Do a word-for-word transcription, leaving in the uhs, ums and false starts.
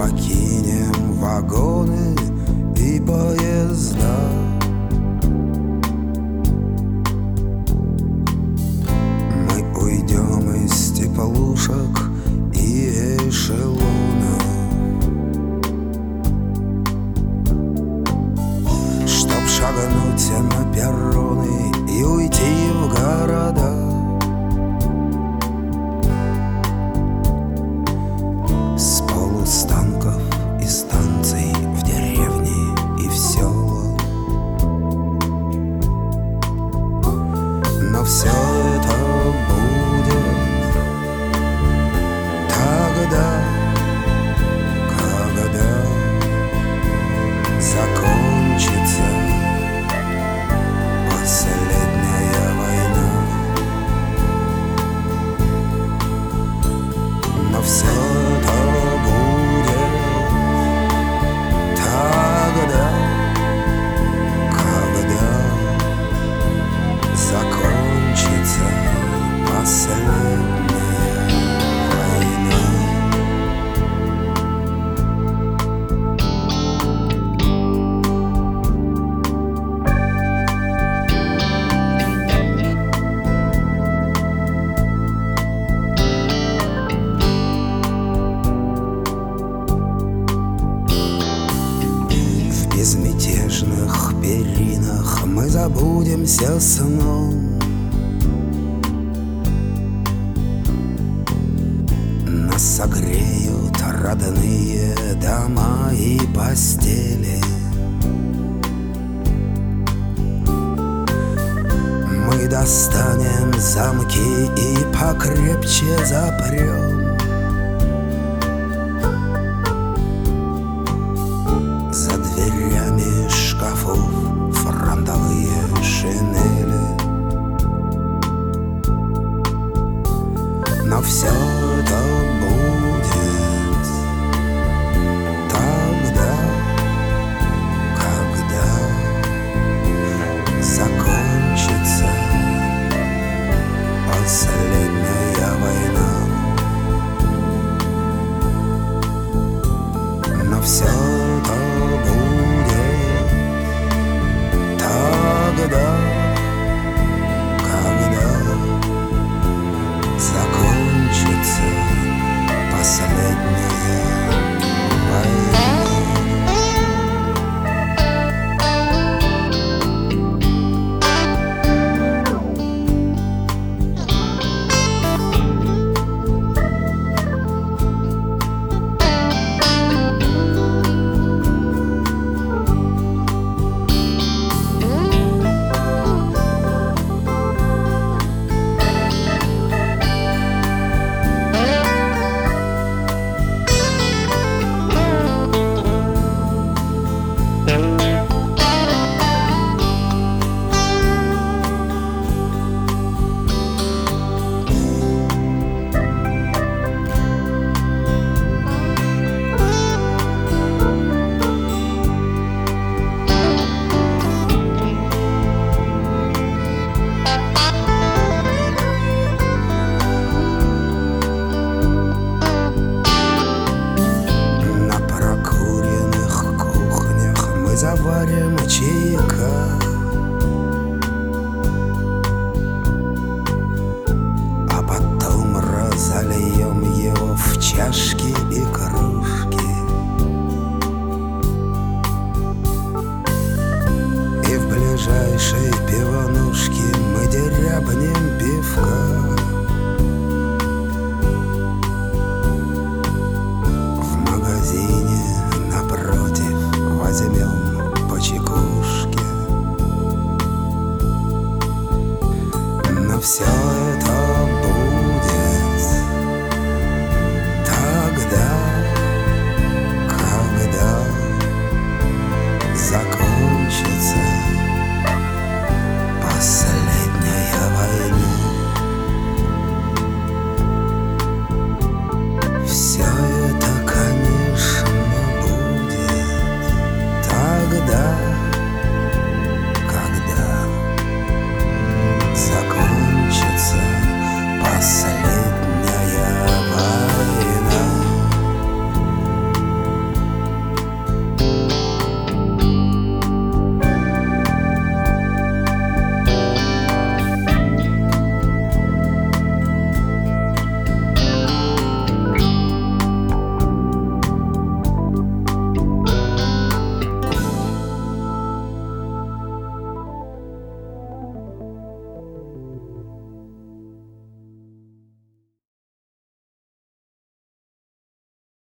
покинем вагоны и поезда. Мы уйдем из теплушек и эшелонов, чтоб шагнуть на перроны и уйти в города. С полустанков и станций в деревни и в села. Но все это будет тогда, когда закончится последняя война. Но все это будет тогда, когда закончится последняя война. В безмятежных перинах мы забудемся сном. Нас согреют родные дома и постели. Мы достанем замки и покрепче запрем. За дверями шкафов фронтовые шинели. Но все это будет тогда, когда закончится последняя война. Но все